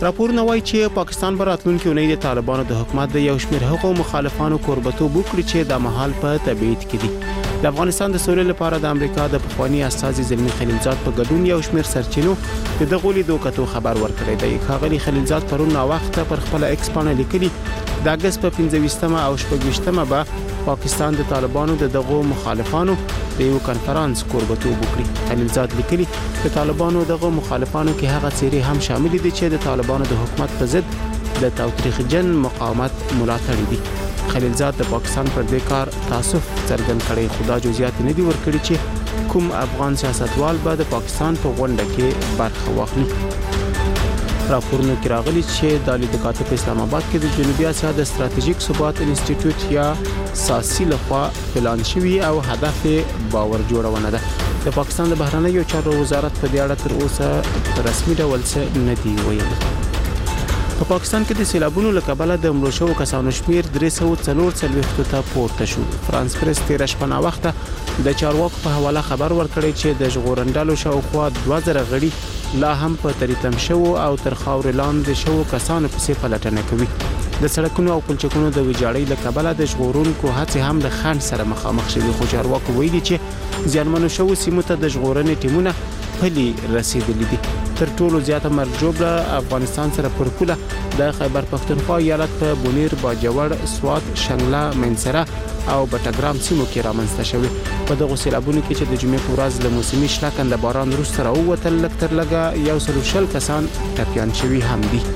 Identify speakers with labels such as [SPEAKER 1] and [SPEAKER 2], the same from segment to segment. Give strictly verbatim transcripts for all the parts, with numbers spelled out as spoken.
[SPEAKER 1] راپورونه وایي چې پاکستان په راتلونکي اونۍ د طالبانو د حکومت د یو شمېر هغو مخالفانو کوربتوب وکړي چې د مهال په تبعید کې دي. د افغانستان د سولې لپاره د امریکا د پخوانی استازي زلمی خلیلزاد په ګډون یو شمېر سرچینو د دغو لیدو کتو خبر ورکړی دی. ښاغلي خلیلزاد پرون ناوخته پر خپل ایکس باندې لیکلي د اګست په پنځه ویشتمه او شپږ ویشتمه به پاکستان د طالبانو د دغو مخالفانو د یو کنفرانس کوربتوب وکړي. خلیلزاد لیکلي د طالبانو دغه مخالفانو کې هغه څیرې هم شامل دي چې د طالبانو د حکومت په ضد د تاوتریخجن مقاومت ملاتړ دي. خلیلزاد د پاکستان پر دې کار تاسف څرګند کړی، خو دا جزئیات نه دي ورکړي چې کوم افغان سیاستوال به د پاکستان په غونډه کې برخه واخلي. راپورونه کې راغلي چې د لید کاتب په اسلام آباد کې د جنوبي اسیا د ستراتیژیک ثبات انسټیټیوټ یا ساسي لخوا پلان شوی او هدف باور جوړونه ده. د پاکستان د بهرنیو چارو وزارت په دې اړه تر اوسه په رسمي ډول څه نه دی ویلي. په پاکستان کې د سیلابونو له کبله د مړو شوو کسانو شمیر درې سوه څلور څلوېښت ته پورته شو. فرانس پریس تېره شپه ناوخته د چارواکو په حواله خبر ورکړی چې د ژغورنډلو شاوخوا دوه زره غړي لا هم په تریتم شوو او تر خاورې لاندې شوو کسانو پسې پلټنه کوي. د سړکونو او پلچکونو د ویجاړۍ له کبله د ژغورونکو هڅې هم له خنډ سره مخامخ شوي، خو چارواکو ویلي چې زیانمنو شوو سیمو ته د ژغورنې ټیمونه پلي رسیدلي دي. تر ټولو زیاته مرګ ژوبله افغانستان سره پر پوله د خیبر پښتونخوا ایالت په بونیر، باجوړ، سوات، شنګله، منصره او بټګرام سیمو کې رامنځته شوې. په دغو سیلابونو کې چې د جمعې په ورځ له موسمي شلکن د باران وروسته راووتل، لږ تر لږه یو سل شل کسان ټپیان شوي هم دي.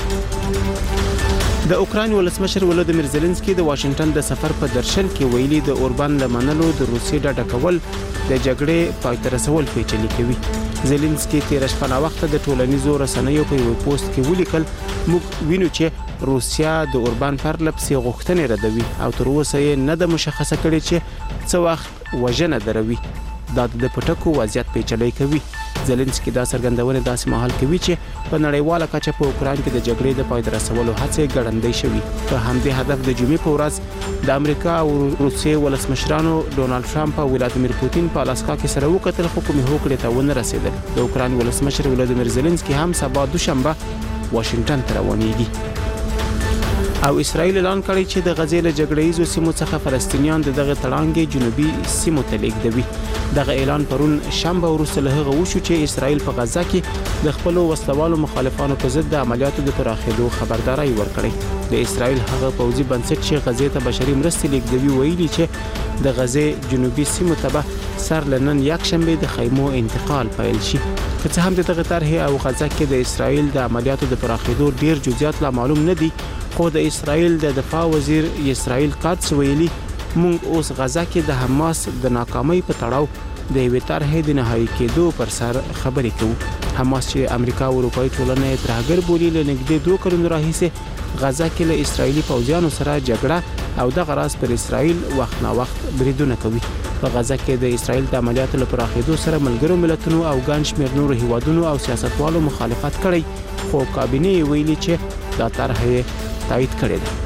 [SPEAKER 1] د اوکراین ولسمشر ولودیمیر زيلنسکي د واشنگټن د سفر په درشل کې ویلي د اوربان لمنلو د روسي ډډه کول د جګړې پای ته رسول پیچلي کوي. زيلنسکي تېره شپه ناوخته د ټولنیزو رسنیو په یو پوسټ کې ولیکل، موږ وینو چې روسیا د اوربان پر لپسې غوښتنې ردوي او تر اوسه یې نه ده مشخصه کړې چې څه وخت وژنه دروي. دا د پټکو وضعیت پیچلي کوي. زيلنسکي دا څرګندونه داسې مهال کوي چې په نړیواله کچه په اوکراین کې د جګړې د پای ته رسولو هڅې ګړندۍ شوي. په همدې هدف د جمعې په ورځ د امریکا او روسیې ولسمشرانو ډونالد ټرمپ او ولادیمیر پوتین په الاسکا کې سره وکتل، خو کومې هوکړې ته ونه رسیدل. د اوکراین ولسمشر ولادیمیر زيلنسکي هم سبا دوشنبه واشنگټن ته روانېږي او اسرائیل اعلان کړی چې د غزې له جګړه‌یزو سیمو څخه فلسطینیان د دغه تړانګې جنوبي سیمو ته لیږدوي. دغه اعلان پرون شنبه وروسته له هغه وشو چې اسرائیل په غزه کې د خپلو وسلوالو مخالفانو په ضد د عملیاتو د پراخېدو خبرداري ورکړې. د اسرائیل هغه پوځي بنسټ چې غزې ته بشري مرستې لیږدوي ویلي چې د غزې جنوبي سیمو ته به سر لنن یکشنبه د خیمو انتقال پیل شي. که څه هم د دغه طرحې او غزه کې د اسرائیل د عملیاتو د پراخېدو ډیر جزئیات لا معلوم نه دي، خو د اسرائیل د دفاع وزیر اسرائیل قدس ویلي، موږ اوس غزه کې د حماس د ناکامۍ په تړاو د یوې طرحې د نهایي کېدو پر سر خبرې کوو. حماس چې امریکا او اروپایي ټولنه یې ترهګر بولي، له نږدې دوه کلونو راهیسې غزه کې له اسرائیلي پوځیانو سره جګړه او دغه راز پر اسرائیل وخت نا وخت بریدونه کوي. په غزه کې د اسرائیل د عملیاتو لپاره پراخېدو سره ملګرو ملتونو او ګڼ شمېر نورو هیوادونو او سیاستوالو مخالفت کړی، خو کابینه یې ویلي چې دا طرحه تایید کړې ده.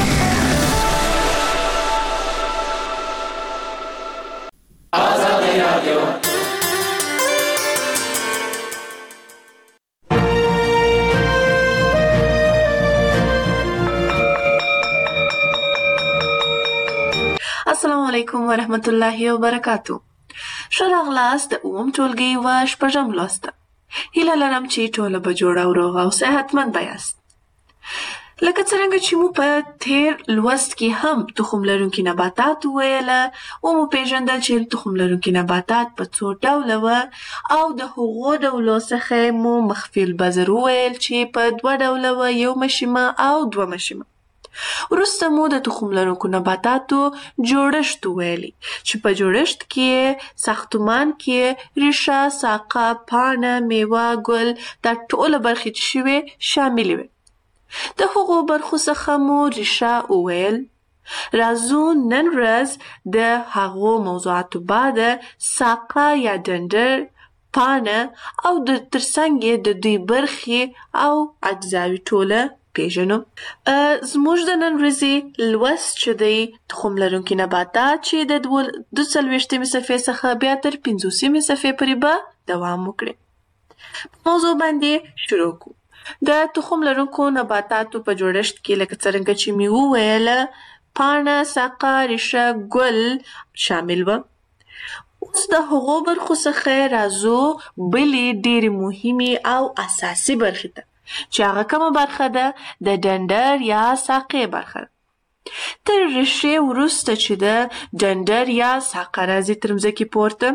[SPEAKER 2] السلام علیکم ورحمت الله وبرکاتو. ښه راغلاست د اووم ټولګي و شپږم لوست. هیله لرم چې ټوله به جوړه او روغه او صحتمند به یاست. لکه څرنګه چې مو په تیر لوست کې هم تخم لرونکي نباتات وویله، ومو پیژندل چې تخم لرونکي نباتات په څو ډوله وه او د هغو ډولو څخه مو مخفي البذر وویل چې په دوه ډوله وه، یو مشیمه او دوه مشیمه. وروسته مو د تخم لرونکو نباتاتو جوړښت ویلي چې په جوړښت کې ساختمان کې ریښه، ساقه، پاڼه، میوه، ګل دا ټوله برخې چې شوې شاملې وي. د هغو برخو څخه مو ریښه وویل. راځو نن ورځ د هغو موضوعاتو بعد ساقه یا ډنډر، پاڼه او د ترڅنګ د دوی برخې او اجزاوي ټوله پیژنو. زموږ د نن ورځې لوست چې دی تخم لرونکي نباتات چې د دوه څلوېښتمې صفحې څخه بیا تر پنځوسمې صفحې پورې به دوام وکړي. په موضوع باندې شروع کړو. د تخم لرونکو نباتاتو په جوړښت کې لکه څرنګه چې مې وویله پاڼه، ساقه، ریښه، ګل شامل وه. اوس د هغو برخو څخه راځو بلې ډېرې مهمې او اساسي برخې ته چې هغه کومه برخه ده؟ د ډنډر یا ساقې برخه ده. تر ریښې وروسته چې د ډنډر یا ساقه راځي تر مځکې پورته،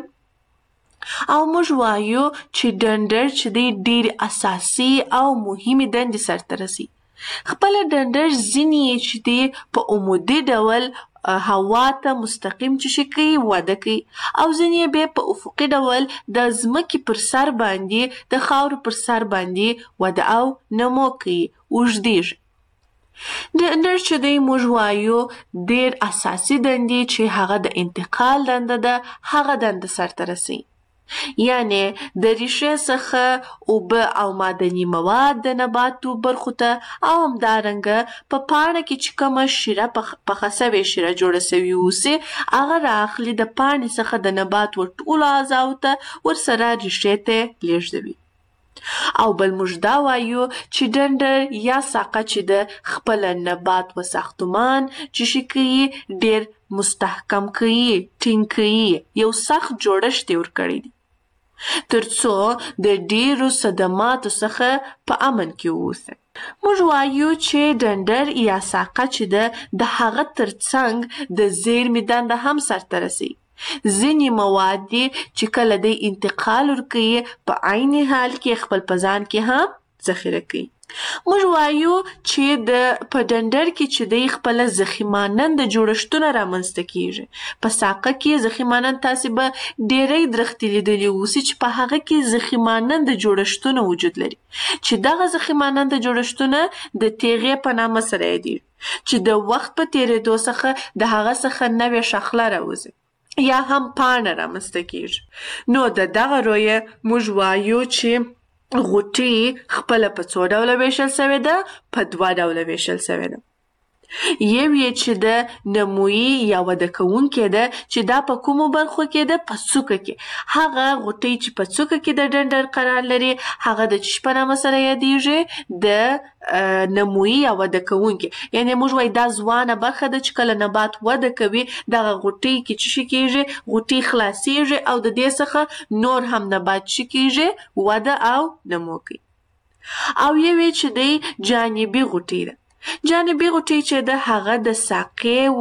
[SPEAKER 2] او موږ وایو چې ډنډر چې دی ډېرې اساسي او مهمې دندې سرته رسي. خپله ډنډر ځینې یې چې دی په عمودي ډول هوا ته مستقیم چې شي کوي وده کوي، او ځینې یې بیا په افقي ډول د ځمکې پر سر باندې د خاورو پر سر باندې وده او نمو کوي، اوږدېږي. ډنډر چې دی موږ وایو ډېر اساسي دندې چې هغه د انتقال دنده ده هغه دنده سرته رسوي. یعنې د ریښې څخه اوبه او معدني مواد د نباتو برخو ته او همدارنګه په پاڼه کې چې کومه شیره پخه سوې شیره جوړه سوې اوسي هغه رااخلي د پاڼې څخه د نبات ټولو اعضاو ته ورسره ریښې ته لیږدوي. او بل موږ دا وایو چې ډنډر یا ساقه چې د خپل نبات و ساختمان چې شي کوي ډېر مستحکم کوي، ټینګ کوي، یو سخت جوړښت یې ورکړی دی ترڅو د ډېرو صدماتو څخه په امن کې واوسي. موږ وایو چې ډنډر یا ساقه چې ده د هغه ترڅنګ د زیرمې دنده هم سرته رسوي. ځینې مواد دي چې کله دی انتقال ورکوي په عین حال کې خپل په ځان کې هم ذخیره کوي. موږ وایو چې د په ډنډر کې چې دی خپله ضخیماننده جوړښتونه رامنځته کیږي. په ساقه کې ضخیمانند تاسې به ډېری درختې لیدلي اوسي چې په هغه کې ضخیماننده جوړښتونه وجود لري چې دغه ضخیماننده جوړښتونه د تیغې په نامه سره یادېږي چې د وخت په تېرېدو څخه د هغه څخه نوې شاخله راوځي یا هم پاڼه رامنځته کیږي. نو د دغه رویه موږ وایو چې غوټې خپله په څو ډوله ویشل سوې ده؟ په دوه ډوله ویشل سوې ده. یو یې چې د نمویي یا وده کوونکې ده چې دا په کومو برخو کې ده؟ په څوکه کې. هغه غوټۍ چې په څوکه کې د ډنډر قرار لري هغه د چی په نامه سره یادېږي؟ د نمویي یا وده کوونکې. یعنې موږ وایو دا ځوانه برخه ده چې کله نبات وده کوي دغه غوټۍ کې چې شي کېږي؟ غوټۍ خلاصېږي او د دې څخه نور هم نبات شي کېږي وده او نمو کوي. او یو یې چې دی جانبي غوټۍ ده. جانبي غوټۍ چې ده هغه د ساقې و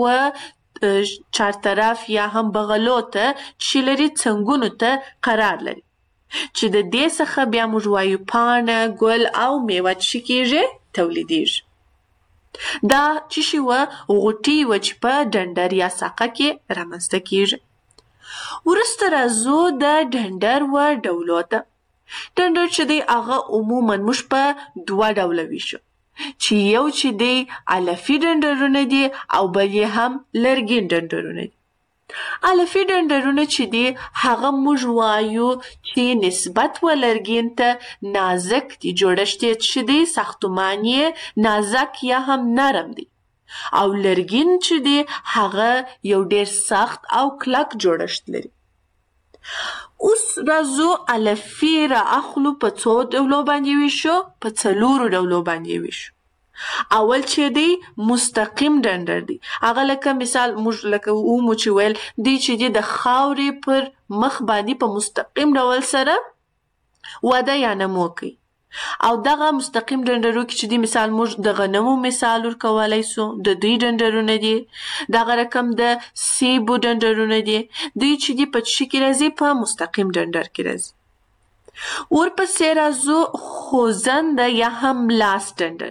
[SPEAKER 2] چارطرف یا هم بغلو ته چې لري څنګونو ته قرار لري چې د دې څخه بیا موږ وایو پاڼه، ګل او میوه چې کېږي تولیدېږي. دا چې شي وه غوټۍ وه چې په ډنډر یا ساقه کې رامنځته کېږي. وروسته راځو د ډنډر و ډولو ته. ډنډر چې دی هغه عموما موږ په دوه ډوله ویشو چې یو چې دی علفي ډنډرونه دي او بل یې هم لرګین ډنډرونه دي. علفي ډنډرونه چې دي هغه موږ وایو چې نسبت و لرګین ته نازک دي، جوړښت یې چې دی ساختمان یې نازک یا هم نرم دی، او لرګین چې دی هغه یو ډېر سخت او کلک جوړښت لري. اوس راځو علفي را اخلو په څو ډولو باندې ویشو؟ په څلورو ډولو باندې ویشو. اول چې دی مستقیم ډنډر دی. هغه لکه مثال موږ لکه ومو چې ویل دی چې دی د خاورې پر مخ باندې په مستقیم ډول سره وده یا نمو کوي. او دغه مستقیم ډنډرو کې چې دی مثال موږ د غنمو مثال ورکولی سو، د دوی ډنډرونه دي. دغه رقم د سیبو ډنډرونه دي. دوی چې دی په څه کې راځي؟ په مستقیم ډنډر کې راځي. ورپسې راځو خوځنده یا هم لاس ډنډر.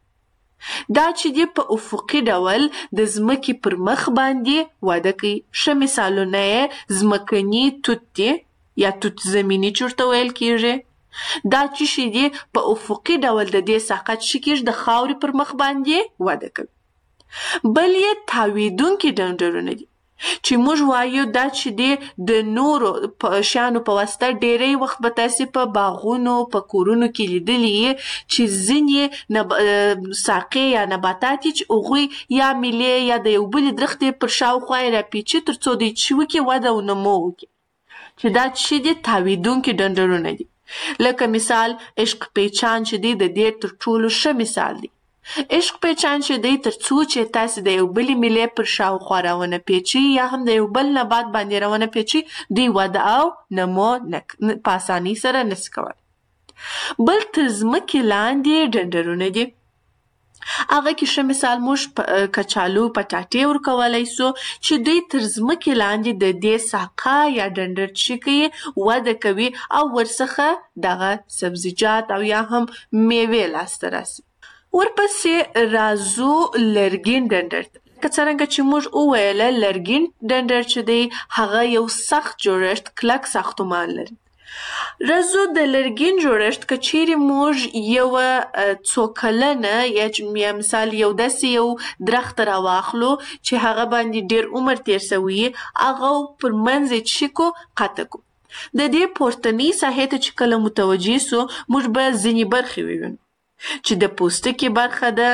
[SPEAKER 2] دا چې دی په افقي ډول د ځمکې پر مخ باندې وده کوي. ښه مثالونه یې ځمکني توت دی یا توت زمیني چې ورته ویل کېږي. دا چې شي دی په افقي ډول د دې ساقه چې کېږي د خاورې پر مخ باندې وده کوي. بل یې تاویدونکي ډنډرونه دي چې موږ وایو دا چې دی د نورو شیانو په واسطه ډېری وخت به تاسې په باغونو په کورونو کې لیدلي چې ځینې ساقې یا نباتات چې هغوی یا میلې یا د یو بلې درختې پر شاوخوا یې راپیچي تر څو دوی چې وکړي وده او نمو وکړي، چې دا چې دی تاویدونکي ډنډرونه دي. لکه مثال عشق پیچان چې دی د دې تر ټولو ښه مثال دی. عشق پیچان چې دی تر څو چې تاسې د یو بلې میلې پر شاوخوا راونه پیچي یا هم د یو بل نبات باندې راونه پیچي دوی وده او نمو په اسانۍ سره نشي کولی. بل تر ځمکې لاندې ډنډرونه دي. هغه کې ښه مثال موږ کچالو پټاټې ورکولی سو چې دوی تر ځمکې لاندې د دې ساقه یا ډنډر چې کوي وده کوي او ورڅخه دغه سبزیجات او یا هم میوې لاسته راسي. ورپسې راځو لرګین ډنډر ته. که څرنګه چې موږ وویله لرګین ډنډر چې دی هغه یو سخت جوړښت کلک ساختمان لري. راځو د لرګین جوړښت که چیرې موږ یوه څو کلنه یا مثال یو داسې یو درخت راواخلو چې هغه باندې ډېر عمر تیر سوی هغه پر منځ یې څه کو قطع کو. د دې پورتنۍ ساحې ته چې کله متوجه سو موږ به ځینې برخې ووینو چې د پوستکي برخه ده،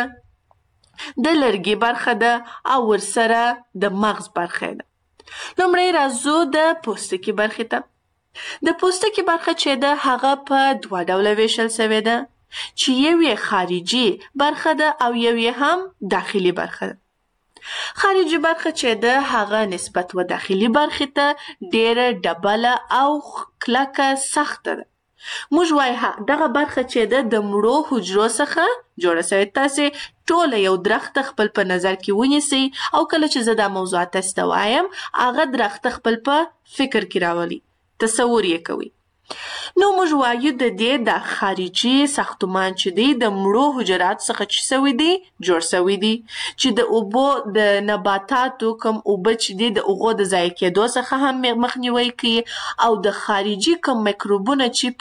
[SPEAKER 2] د لرګي برخه ده او ورسره د مغز برخه ده. لومړی راځو د پوستکي برخې ته. د پوستکي برخه چې ده هغه په دوه ډوله ویشل سوې ده چې یو یې خارجي برخه ده او یو یې هم داخلي برخه ده. خارجي برخه چې ده هغه نسبت و داخلي برخې ته ډېره ډبله او کلکه سخته ده. موږ وایو دغه برخه چې ده د مړو حجرو څخه جوړه سوې. تاسې ټوله یو درخت خپل په نظر کې ونیسئ او کله چې زه دا موضوعات تاسې ته وایم هغه درخت خپل په فکر کې راولئ، تصور یې کوي. نو موږ وایو د دې د خارجي ساختمان چې دی د مړو حجرات څخه چې سوی دی جوړ سوی دی چې د اوبو د نباتاتو کم اوبه چې دی د اوغو د ضایع کېدو څخه هم مخنیوی کوي او د خارجي کم میکروبونه چې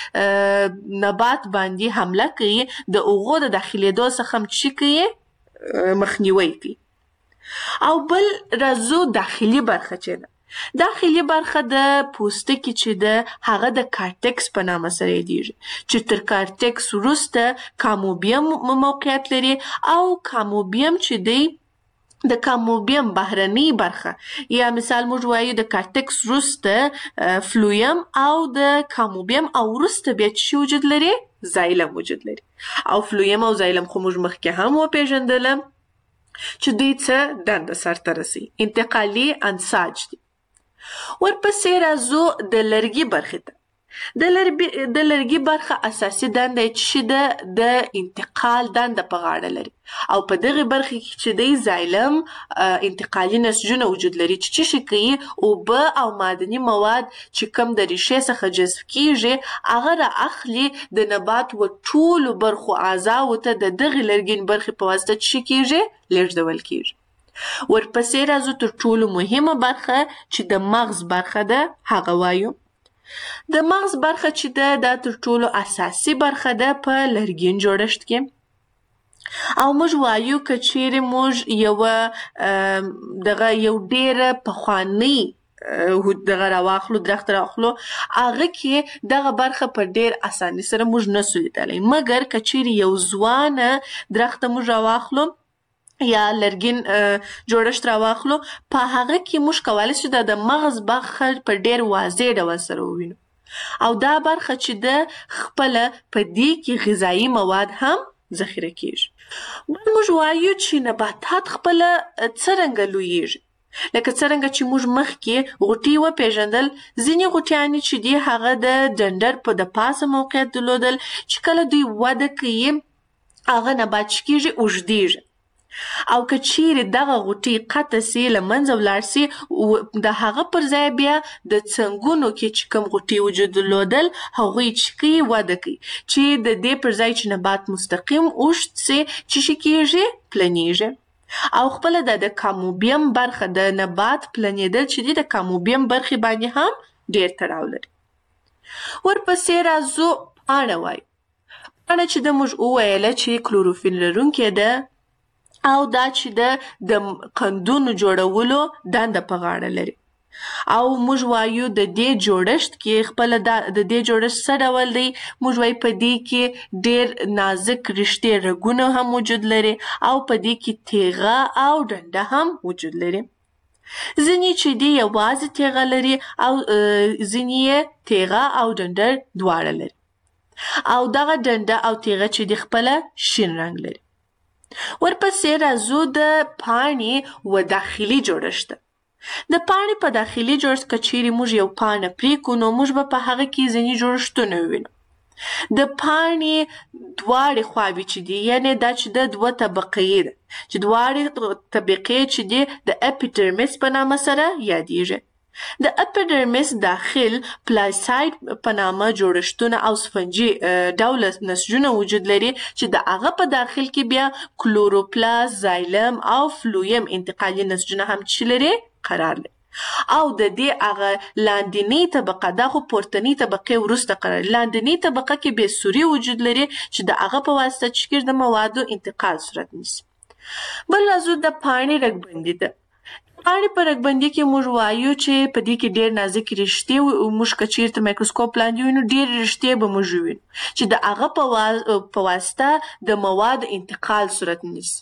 [SPEAKER 2] پر نبات باندې حمله کوي د اوغو د داخلېدو څخه هم چې کوي مخنیوی کوي. او بل راځو داخلي برخه چې ده. داخلي برخه د پوستکي چې ده هغه د کارټکس په نامه سره یادیږي چې تر کارټکس وروسته کاموبیم موقعیت لري او کاموبیم چې دی د کاموبیم بهرنۍ برخه یا مثال موږ وایو د کارټکس وروسته فلویم او د کاموبیم او وروسته بیا چې وجود لري زایلم وجود لري. او فلویم او زایلم خو موږ مخکې هم وپېژندله چې دوی څه دنده سرته رسوي، انتقالي انساج دي. ورپسې راځو د لرګي برخې ته. د لرګي برخه اساسي دنده چې ده د انتقال دنده په غاړه لري او په دغه برخه کې چې دی زایلم انتقالي نسجونه وجود لري چې څه شي کوي اوبه او معدني مواد چې کم د ریښې څخه جذب کیږي هغه را اخلي د نبات و ټولو برخو اعضاو ته د دغه لرګین برخې په واسطه څه کیږي لیږدول کیږي. ورپسې راځو تر ټولو مهمه برخه چې د مغز برخه ده هغه وایو. د مغز برخه چې ده دا تر ټولو اساسي برخه ده په لرګین جوړښت کې او موږ وایو که چیرې موږ یوه دغه یو ډېره پخوانۍ دغه راواخلو درخت راواخلو هغه کې دغه برخه په ډېر اسانۍ سره موږ نسو لیدلی مګر که چیرې یو ځوانه درخت موږ راواخلو یا لرګین جوړښت راواخلو په هغه کې موږ کولی شو دا د مغز برخه په ډېر واضح ډول سره ووینو او دا برخه چې ده خپله په دې کې غذایي مواد هم ذخیره کیږي. بل موږ وایو چې نباتات خپله څرنګه لویږي. لکه څرنګه چې موږ مخکې غوټۍ وپېژندل ځینې غوټیانې چې دي هغه د ډنډر په د پاسه موقعیت درلودل چې کله دوی وده کوي هغه نبات چې کیږي اوږدیږي او که چیرې دغه غوټۍ قطع سي له منځه ولاړ سي د هغه پر ځای بیا د څنګونو کې چې کوم غوټۍ وجود درلودل هغوی چې کوي وده کوي چې د دې پر ځای چې نبات مستقیم اوږد سي چې شي کیږي پلنیږي او خپله د کاموبیم برخه د نبات پلنېدل چې دي د کاموبیم برخې باندې هم ډېر تړاو لري. ورپسې راځو پاڼه وایو. پاڼه چې ده موږ وویله چې کلوروفیل لرونکې ده او دا چې ده د قندونو جوړولو دنده په غاړه لري او موږ وایو د دې جوړښت کې خپله د دې جوړښت څه ډول دی موږ وایو په دې کې ډېر نازک رشتې رګونه هم وجود لري او په دې کې تیغه او ډنډه هم وجود لري. ځینې چې دی یوازې تیغه لري او ځینې یې تیغه او ډنډر دواړه لري او دغه ډنډه او تیغه چې دی خپله شین رنګ لري. ورپسې راځو د پاڼې و داخلي جوړښت. د پاڼې په داخلي جوړښت که چیرې موږ یو پاڼه پرېکړو نو موږ به په هغه کې ځینې جوړښتونه ووینو. د پاڼې دواړې خواوې چې دي یعنې دا چې د دوه طبقې ده چې دواړې طبقې چې دي د اپیډرمیس په نامه سره یادیږي. د اپیډرمیس داخل پلاساید په نامه جوړښتونه او سفنجي ډوله نسجونه وجود لري چې د هغه په داخل کې بیا کلوروپلاست، زایلم او فلویم انتقالي نسجونه هم چې لري قرار لري. او د دې هغه لاندنۍ طبقه دا خو پورتنۍ طبقې وروسته قرار لري. لاندنۍ طبقه کې بې سوري وجود لري چې د هغه په واسطه چې د موادو انتقال صورت نیسي. بل راځو د پاڼې رګبندي ده. پاڼې په رګبندي کې موږ وایو چې په دې کې ډېر نازکې رشتې موږ که چیرته مایکروسکوپ لاندې وینو ډېرې رشتې به موږ وینو چې د هغه په واسطه د موادو انتقال صورت نیسي.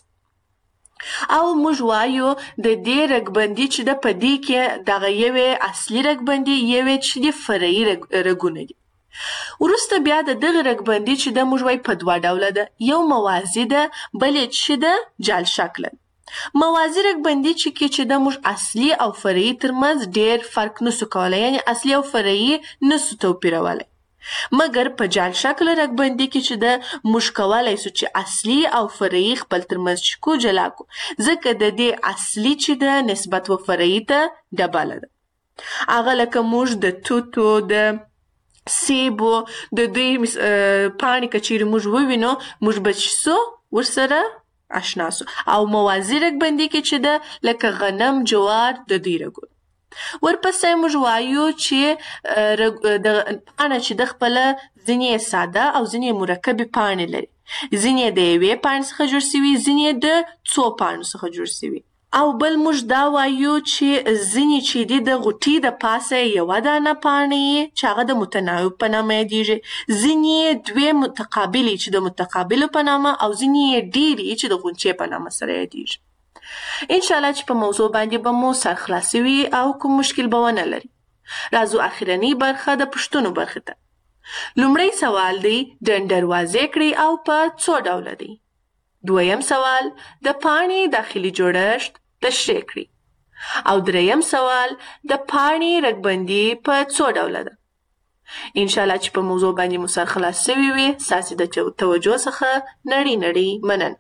[SPEAKER 2] او موږ وایو د دې رګبندي چې د په دې کې دغه یوې اصلي رګبندي یوې چې د فرعي رګونه دي. وروسته بیا د دغه رګبندي چې د موږ وایو په دوه ډوله ده. یو موازي ده بل یې چې د جال شکله. موازي رګبندي چې کې چې د موږ اصلي او فرعي ترمنځ ډېر فرق نسو کولی یعنې اصلي او فرعي نسو توپیرولی. مګر په جال شکل رګبندي کې چې د موږ کولی سو چې اصلي او فرعي خپل ترمنځ چې کو جلا کو ځکه د دې اصلي چې ده نسبت و فرعي ته ډبله ده. هغه لکه موږ د توتو د سیبو د دوی پاڼې که چیرې موږ ووینو موږ به چې سو ورسره اشنا سو. او موازي رګبندي کې چې ده لکه غنم، جوار د دوی رګونه. ورپسې موږ وایو چې د پاڼه چې د خپله ځینې ساده او ځینې مرکبې پاڼې لري. ځینې د یوې پاڼې څخه جوړ سوي، ځینې د څو پاڼو څخه جوړ سوي. او بل موږ دا وایو چې ځینې چې دي د غوټې د پاسه یوه دانه پاڼې چې هغه د متناوب په نامه یادیږي، ځینې دوې متقابلې چې د متقابلو په نامه او ځینې ډېرې چې د غونچې په نامه سره یادیږي. انشاءالله چې په موضوع باندې به مو سر خلاصي وي او کوم مشکل به ونه لري. راځو اخرنۍ برخه د پوښتنو برخې ته. لومړی سوال دی ډنډر واضح کړئ او په څو ډوله دی. دویم سوال د پاڼې داخلي جوړښت تشریح کړئ. او دریم سوال د پاڼې رګبندي په څو ډوله ده. انشاءالله چې په موضوع باندې مو سر خلاص شوي وي. ستاسې د توجه څخه نړۍ نړۍ مننه.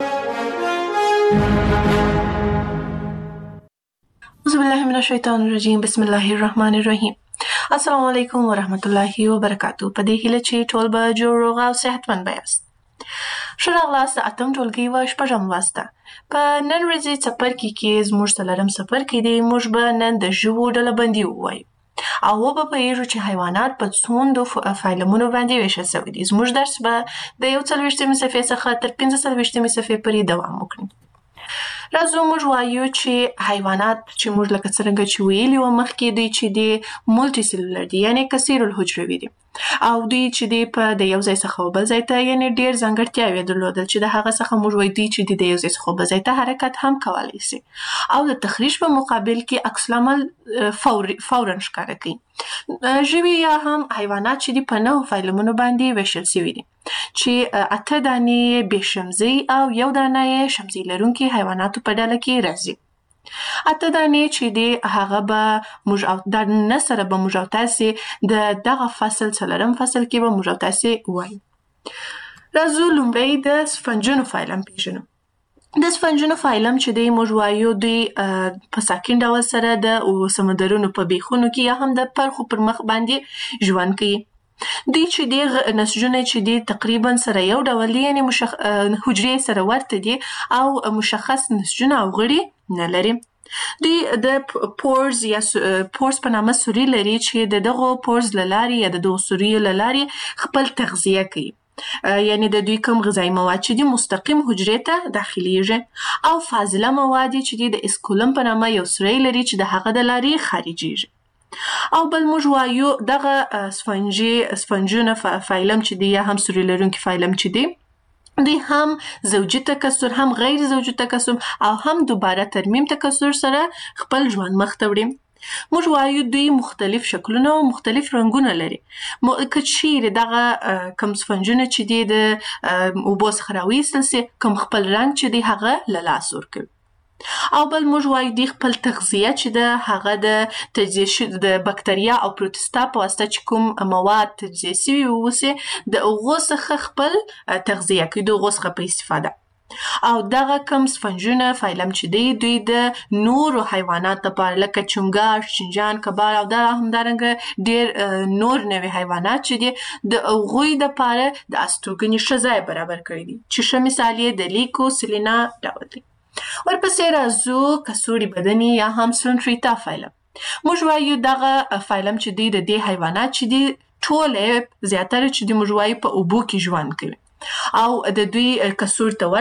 [SPEAKER 2] اعوذ بالله من الشیطان الرجیم. بسم الله الرحمن الرحیم. السلام علیکم ورحمت الله وبرکاتو. په دې هیله چې ټول به جوړ روغ او صحتمند یاست. ښه راغلاست د اتم ټولګي و شپږم لوست ته. په نن ورځې څپرکي کې زموږ څلورم څپرکی دی. موږ به نن د ژوو ډلهبندي ووایو او وبه پوهیږو چې حیوانات په څومره فایلمونو باندې ویشل شوي دي. زموږ درس به د یو څلوېښتمې صفحې څخه تر پنځه څلوېښتمې صفحې پورې دوام وکړي. راځو موږ وایو چې حیوانات چې موږ لکه څرنګه چې ویلي وو مخکې دوی چې دي مولټي سیلولر دي یعنې کثیر الحجروي دي او دوی چې دي په د یو ځای څخه بل ځای ته یعنې ډېر ځانګړتیاوې درلودل چې د هغه څخه موږ وایو دوی چې دي د یو ځای څخه بل ځای ته حرکت هم کولی شي او د تخریش په مقابل کې عکس العمل فورا ښکاره کوي. ژوي یا هم حیوانات چې دي په نهو فایلمونو باندې ویشل شوي دي چې اته دانې بې شمزۍ او یو دانه یې شمزۍ لرونکي حیواناتو په ډله کې راځي. اته دانې چې دي هغه به موږ او د نه سره به موږ او تاسې د دغه فصل څلورم فصل کې به موږ او تاسې وایو. راځو لومړی د سفنجونو فایلم پېژنو. د سفنجونو فایلم چې دی موږ وایو دوی په ساکن ډول سره د سمندرونو په بیخونو کې یا هم د پرخو پر مخ باندې ژوند کوي. دوی چې دی نسجونه چې دی تقریبا سره یو ډول دي یعنې حجرې سره ورته دي او مشخص نسجونه او غړي نه لري. دوی د پورز یا پورز په نامه سوري لري چې د دغو پورز له لارې یا د دغو سوریو له لارې خپل تغذیه کوي. یعنی د دوی کوم غذایی مواد چې دي مستقیم حجرې ته داخلیږي او فاضله مواد چې دي د اسکولم په نامه یو سوری لري چې د هغه د لارې خارجیږي. او بل موږ وایو دغه سفنجي سفنجونه فایلم چې دی یا هم سوري لرونکي فایلم چې دی دوی هم زوجي تکثر، هم غیر زوجي تکثر او هم دوباره ترمیم تکثر سره خپل ژوند مخ ته وړي. موږ وایو دوی مختلف شکلونه او مختلف رنګونه لري. که چیرې دغه کم سفنجونه چې دي د اوبو څخه راویستل سي، کوم خپل رنګ چې دی هغه له لاسه ورکوي. او بل موږ وایو دوی خپل تغذیه چې ده هغه د تجزیه د بکتریا او پروتستا په واسطه چې کوم مواد تجزیه سوي اوسي د هغو څخه خپل تغذیه کوي، د هغو څخه په استفاده. او دغه کم سفنجونه فایلم چې دی دوی د نورو حیوانات لپاره لکه چنګاښ، چنجان، کبار او دا همدارنګه ډیر نور نوي حیوانات چې دي د هغوی دپاره د استوګنې ښه ځای برابر کړی دي، چې ښه مثال یې د لیکو سلینا ډول دی. ورپسې راځو کڅوړي بدني یا هم سلونټریتا فایلم. موږ وایو دغه فایلم چې دی د دې حیوانات چې دي ټولې زیاتره چې دي موږ وایو په اوبو کې ژوند کوي او د دوی کڅوړ ته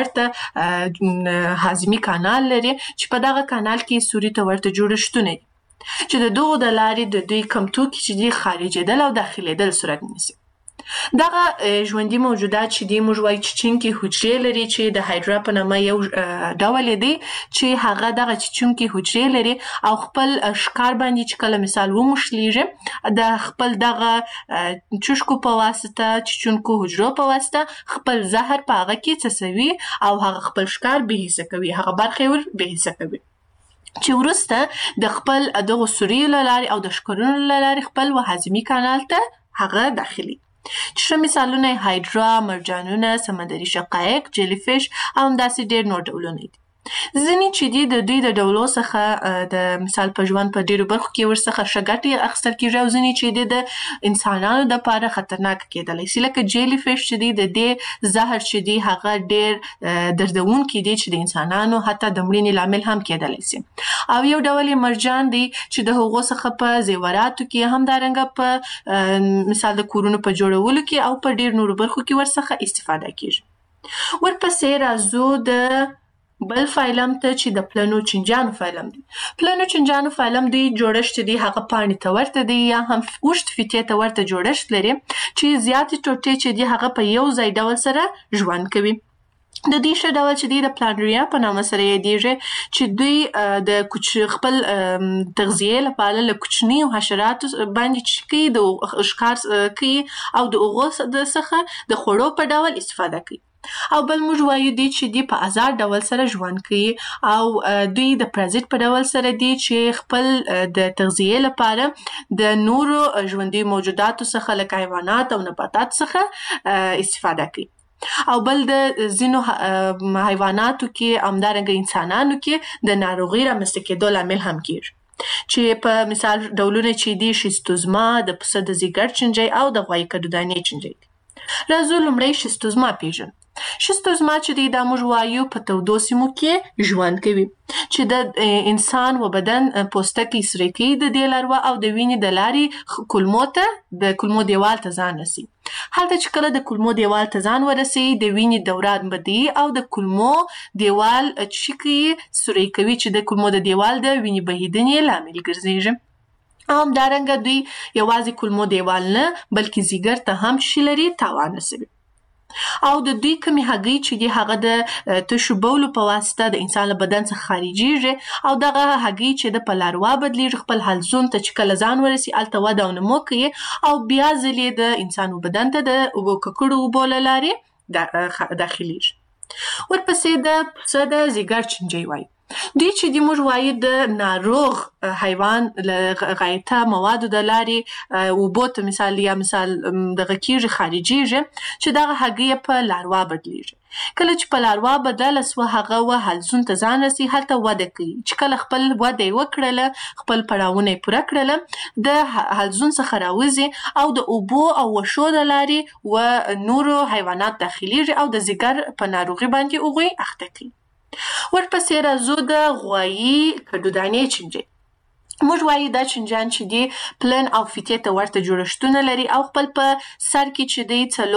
[SPEAKER 2] ورته هاضمي کانال لري چې په دغه کانال کې سوري ته ورته جوړښتونه دي چې د دغو د لارې د دوی کم توکي چې دي خارجېدل او داخلېدل صورت نیسي. دغه ژوندي موجودات چې دي موږ وایو چیچونکي حجرې لري چې د هایډرا په نامه یو ډول دی چې هغه دغه چیچونکي حجرې لري او خپل ښکار باندې چې کله مثال وموښلیږي د خپل دغه چوشکو په واسطه چیچونکو حجرو په واسطه خپل زهر په هغه کې څڅوي او هغه خپل ښکار بې حسه کوي، هغه برخه یې ور بې حسه کوي چې وروسته د خپل دغو سوریو له لارې او د ښکرونو له لارې خپل هاضمي کانال ته هغه داخلي. چې ښه مثالونه یې هایډرا، مرجانونه، سمندري شقایق، جیلی فش او همداسې ډېر نور ډولونه دي. ځینې چې دي د دوی د ډولو څخه د مثال په ژوند په ډېرو برخو کې ورڅخه ښه ګټې اخیستل کېږي او ځینې چې دي د انسانانو دپاره خطرناکه کېدلی سي، لکه جیلی فش چې دي د دې زهر چې دي هغه ډېر دردونکي دي چې د انسانانو حتی د مړینې لامل هم کېدلی سي. او یو ډول یې مرجان دی چې د هغو څخه په زیوراتو کې همدارنګه په مثال د کورونو په جوړولو کې او په ډېر نورو برخو کې ورڅخه استفاده کېږي. ورپسې راځو د بل فایلم ته چې د پلنو چنجانو فایلم دی. پلنو چنجانو فایلم دی جوړښت دی هغه پاڼې ته ورته دی یا هم اوږد فیتې ته ورته جوړښت لري چې زیاتې ټوټې چې دی هغه په یو ځای ډول سره ژوند کوي. د دې ښه ډول چې دی د پلانریا په نامه سره یادېږي چې دوی د کوچ خپل تغذیې لپاره له کوچنیو حشراتو باندې چې کوي د ښکار کوي او د هغو څخه د خوړو په ډول استفاده کوي. او بل موږ وایو دی چې دی په آزاد ډول سره ژوند کوي او دوی د پرازیت په ډول سره دی چې خپل د تغذیې لپاره د نورو ژوندي موجوداتو څخه لکه حیوانات او نباتات څخه استفاده کوي. او بل د ځینو حیواناتو کې همدارنګه انسانانو کې د ناروغۍ رامنځته کېدو لامل هم کېږي چې په مثال ډولونه چې دي شیستوزما، د پسه د ځیګر چنجۍ او د غوایي کدودانې چنجۍ دي. راځو لومړی شیستوزما پیژنو. شیستوزما چې دی دا موږ وایو په تودو سیمو کې ژوند کوي چې د انسان و بدن پوستکی سره کوي د دې لاروا او د وینې د لارې کولمو ته د کولمو دیوال ته ځان رسي. هلته چې کله د کولمو دیوال ته ځان ورسي د وینې دوران بدی او د کولمو دیوال چې کوي سوري کوي چې د کولمو د دیوال د وینې بهیدنې لامل ګرځېږي. همدارنګه دوی یوازې کولمو دیوال نه بلکې ځیګر ته هم چې لري تاوان رسوي. او د دوی کمی هګۍ چې دی هغه د تشو بولو په واسطه د انسان له بدن څخه خارجېږي او دغه هګۍ چې د په لاروا بدلیږي خپل حلزون ته چې کله ځان ورسي هلته وده او نمو کوي او بیا ځلې د انسان بدن ته د اوبو ککړو اوبو له لارې داخلیږي. ورپسې د پسه د ځیګر چنجۍ وایي. دوی چې دی موږ وایو د ناروغ حیوان له غایطه موادو د لارې اوبو ته مثال یا مثال دغه کېږي خارجېږي چې دغه هګۍ په لاروا بدلیږي. کله چې په لاروا بدله سوه هغه و حلزون ته ځان رسي هلته وده کوي چې کله خپل وده یې وکړله خپل پړاوونه یې پوره کړله د حلزون څخه راوځي او د اوبو او وښو د لارې و نورو حیوانات داخلیږي او د ځیګر په ناروغي باندې هغوی اخته کوي. ورپسې راځو د غوایي کدودانې چنجۍ. موږ وایو دا چنجان چې دی پلن او فیتې ته ورته جوړښتونه لري او خپل په سر کې چې دی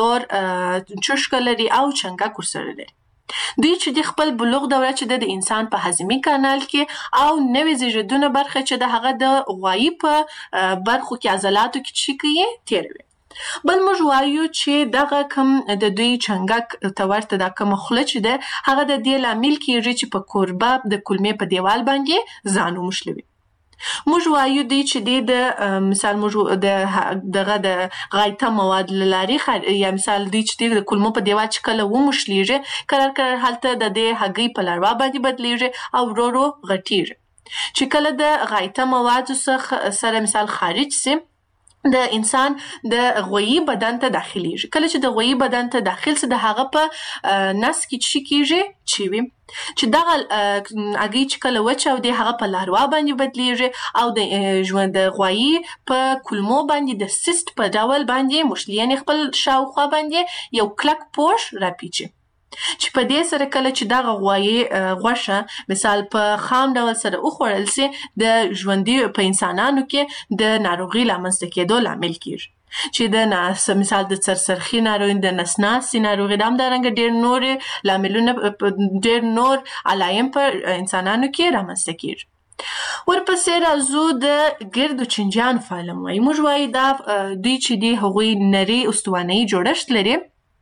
[SPEAKER 2] څلور چوشکه لري او چنګک ورسره لري. دوی چې دی خپل بلوغ دوره چې د انسان په هاضمي کانال کې او نوې زیږیدونه برخه چې د هغه د غوایي په برخو کې عضلاتو کې چې کوي تیروي. بل موږ وایو چې دغه کم د دوی چنګک ته ورته دا کومه خوله چې ده هغه د دې لامل کېږي چې په کوربه د کلمې په دیوال باندې ځان وموښلوي. موږ وایو دی چې دی د مثال موږ د دغه د غایطه مواد له لارې یا مثال دی چې دی د کلمو په دیوال چې کله وموښلیږي کرار کرار هلته د دې هګۍ په لاروا باندې بدلیږي او ورو ورو غټیږي. چې کله د غایطه موادو څخه سره مثال خارج سي د انسان د غویی بدن ته داخليږي. کله چې د غویی بدن ته داخل سي د هغه په نس کې چې کېږي چوي چې دغه هګۍ چې کله وچاودي هغه په لاروا باندې بدلیږي او د ژوند د غویی په کلمو باندې د سیست په ډول باندې موښلي، یعنې خپل شاوخوا باندې یو کلک پوښ راپیچي چې په دې سره کله چې دغه غوایي غوښه مثال په خام ډول سره وخوړل سي د ژوندي په انسانانو کې د ناروغي لامنځته کېدو لامل کېږي چې د ناس مثال د سرسرخي ناروغي د نسناسي ناروغي د همدارنګه ډېر نور لاملونه ډېر نور علایم په انسانانو کې رامنځته کېږي. ورپسې راځو د ګردو چینجیانو په اړه وایو. موږ وایو دا دوی چې دي هغوی نري استوانه‌یي جوړښت لري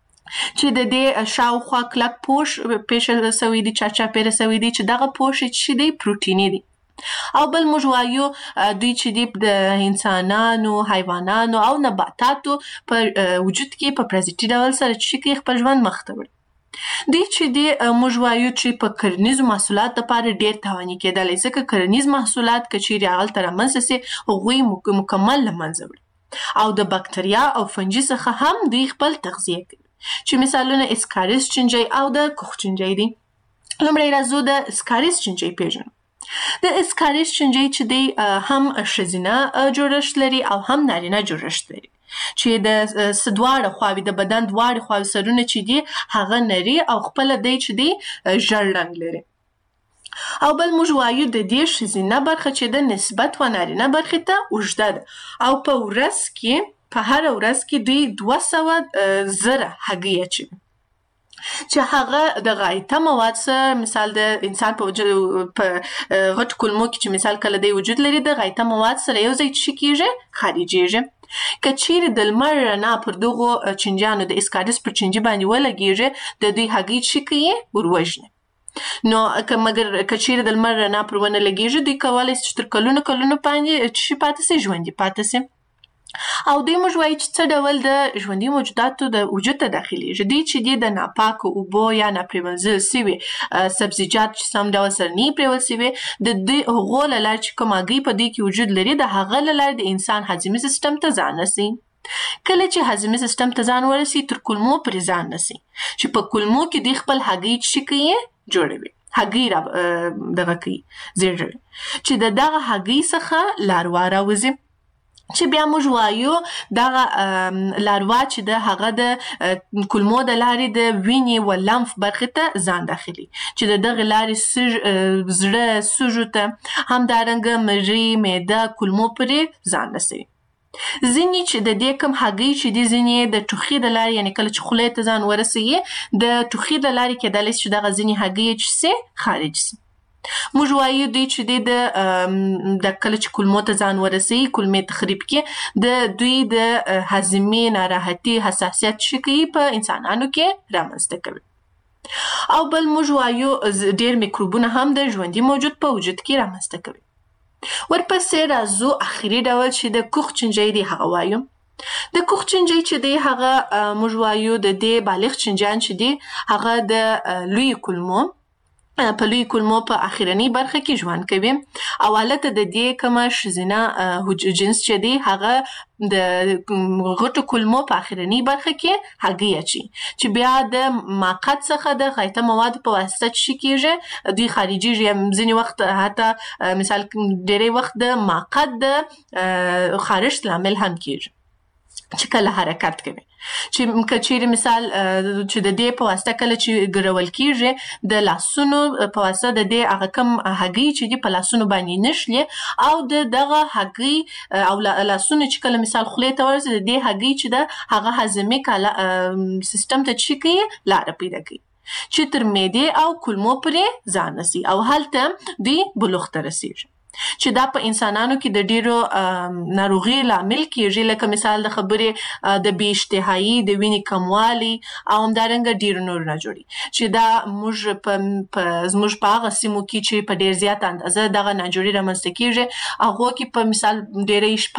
[SPEAKER 2] چې د دې شاوخوا کلک پوښ پیښه سوی دی چاچا پیره سوی دی چې دغه پوښ چې دی پروتیني دی. او بل موږ وایو دوی چې دی د انسانانو حیوانانو او نباتاتو په وجود کې په پرازیتي ډول سره چې کې خپل ژوند مخ ته وړي. دوی چې دی موږ وایو چې په کرنیزو محصولات لپاره ډېر تاواني کېدلی ځکه کرنیز محصولات که چیرې هغلته رامنځته سي هغوی مکمل له منځه وړي او د بکتریا او فنجي څخه هم دوی خپل تغذیه کوي چې مثالونه اسکاریس چینجی او د کوخ چینجی دي. لومړی راځو د اسکاریس چینجی پیژنو. د اسکاریس چینجی چې دی هم ښځینه جوړښت لري او هم نارینه جوړښت لري چې د دواړه خواوې د بدن دواړه خواوې سرونه چې دي هغه نري او خپله دی چې دی ژړ رنګ لري. او بل موږ وایو د دې ښځینه برخه چې د نسبت و نارینه برخې ته اوږده ده او په ورځ کې په هر ورځ کې دوی دوه سوه زره هګۍ اچوي چې هغه د غایطه مواد سره مثال د انسان په په غټ کلمو کې چې مثال کله دی وجود لري د غایطه مواد سره یو ځای چې کېږي خارجېږي. که چیرې د لمر رڼا پر دغو چینجیانو د اسکاریس پر چینجي باندې ولګېږي د دوی هګۍ چې کوي وروژني. نو که مګر که چیرې د لمر رڼا پر ونه لګېږي دوی کولی شي چې تر کلونو کلونو باندې چې پاتې سي ژوندي پاتې سي. او دوی موږ وایو چې څه ډول د ژوندي موجوداتو د وجود ته داخليږي. دوی چې دي د ناپاکو اوبو یا ناپریمنځل سوي سبزیجات چې سم ډول سره نه پرېول سوي د دوی هغو له لارې چې کوم هګۍ په دوی کې وجود لري د هغه له لارې د انسان هضمي سیستم ته ځان رسوي. کله چې هضمي سیستم ته ځان ورسي تر کولمو پورې ځان رسي چې په کولمو کې دوی خپل هګۍ چې کوي جوړوي هګۍ را دغه کوي زیږوي چې د دغه هګۍ څخه لاروا راوځي چې بیا موږ وایو دغه لاروا چې د هغه د کولمو د لارې د وینې و لمف برخې ته ځان داخلي چې د دغه لارې زړه سږو ته همدارنګه مرۍ معده کولمو پورې ځان رسوي. ځینې چې د دې کوم هګۍ چې دي ځینې د ټوخي د لارې یعنې کله چې خولې ته ځان ورسوي د ټوخي د لارې کېدلی شي چې دغه ځینې هګۍ چې سي خارج سي. موږ وایو دوی چې دی د د کله چې کولمو ته ځان ورسوي کولمې تخریب کې د دوی د هضمي ناراحتي حساسیت چې کوي په انسانانو کې رامنځته کوي. او بل موږ وایو ډېر میکروبونه هم د ژوندي موجود په وجود کې رامنځته کوي. ورپسې راځو اخري ډول چې د کوخ چینجی دی هغه وایو. د کوخ چینجی چې دی هغه موږ وایو د دې بالغ چینجیان چې دی هغه د لوی کولمو په لوی کولمو په اخرنۍ برخه کې ژوند کوي او هلته د دې کومه ښځینه جنس چې دی هغه د غټو کولمو په اخرنۍ برخه کې هګۍ اچوي چې بیا د ماقد څخه د غایطه موادو په واسطه چې کېږي دوی خارجېږي یا ځینې وخت حتی مثال ډېری وخت د ماقد د خارښت لامل هم کېږي چې کله حرکت کوي چې که چیرې مثال چې د دې په واسطه کله چې ګرول کېږي د لاسونو په واسطه د دې هغه کوم هګۍ چې دي په لاسونو باندې نښلي او د دغه هګۍ او لاسونه چې کله مثال خولې ته ورسي د دې هګۍ چې ده هغه هضمي سیستم ته چې کوي لاره پیدا کوي چې تر معدې او کولمو پورې ځان رسي او هلته دوی بلوغ ته رسېږي. چې دا په انسانانو کې د ډیرو ناروغي لامل کیږي، لکه مثال د خبرې د بې اشتهایي، د وینې کموالي او همدارنګه ډیرو نور نه جوړي چې دا موږ په زموږ په هغه سیمو کې چې په ډیر زیات اندازه دغه ناجوړي رامنځته کیږي هغو کې په مثال ډیری